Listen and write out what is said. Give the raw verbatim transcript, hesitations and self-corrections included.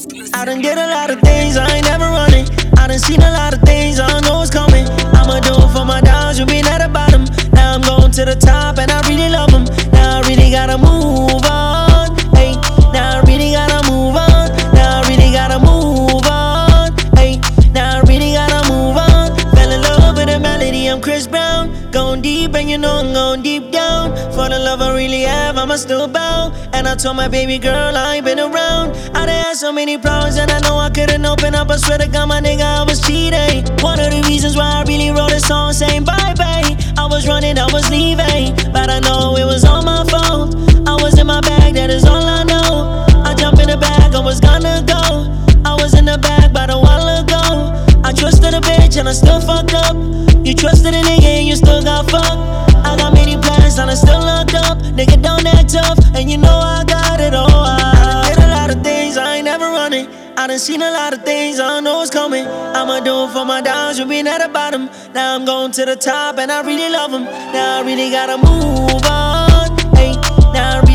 I done did a lot of things, I ain't never running. I done seen a lot of things, I don't know what's coming. I'ma do it for my dogs, you been at the bottom. Now I'm going to the top, and I really love them. Now I really gotta move on. Hey, now I really gotta move on. Now I really gotta move on. Hey, now I really gotta move on. Fell in love with the melody, I'm Chris Brown. Going deep, and you know I'm going deep down. For the love I really have, I'ma still bow. And I told my baby girl I ain't been around. I done had so many problems, and I know I couldn't open up. I swear to God, my nigga, I was cheating. One of the reasons why I really wrote a song saying bye bye. I was running, I was leaving, but I know it was all my fault. I was in my bag, that is all I know. I jumped in the bag, I was gonna go. I was in the bag about a while ago. I trusted a bitch and I still fucked up. You trusted a nigga and you still got fucked. I got many plans and I still locked up. Nigga don't act tough and you know I got it all. I done did a lot of things, I ain't never running. I done seen a lot of things, I don't know what's coming. I'ma do it for my dogs, you been at the bottom. Now I'm going to the top and I really love them. Now I really gotta move on. Hey, now I really